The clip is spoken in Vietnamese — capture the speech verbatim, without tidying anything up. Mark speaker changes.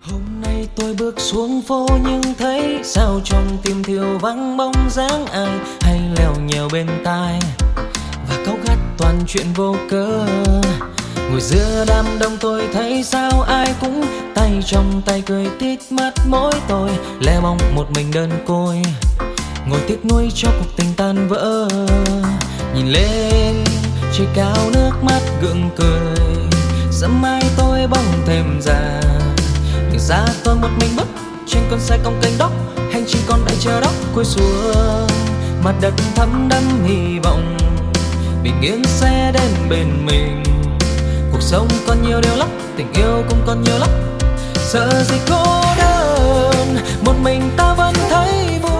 Speaker 1: Hôm nay tôi bước xuống phố nhưng thấy sao trong tim thiếu vắng bóng dáng ai, hay lèo nhèo bên tai và cáu gắt toàn chuyện vô cớ. Ngồi giữa đám đông tôi thấy sao ai cũng tay trong tay cười tít mắt, mỗi tôi lẻ bóng một mình đơn côi, ngồi tiếc nuối cho cuộc tình tan vỡ. Nhìn lên trời cao nước mắt gượng cười, sớm mai tôi bóng thêm già. Nhận ra tôi một mình bước trên con xe cong kênh đóc, hành trình còn lại chờ đóc cuối xuống. Mặt đất thấm đẫm hy vọng, bình yên sẽ đến bên mình. Cuộc sống còn nhiều điều lắm, tình yêu cũng còn nhiều lắm. Sợ gì cô đơn, một mình ta vẫn thấy vui.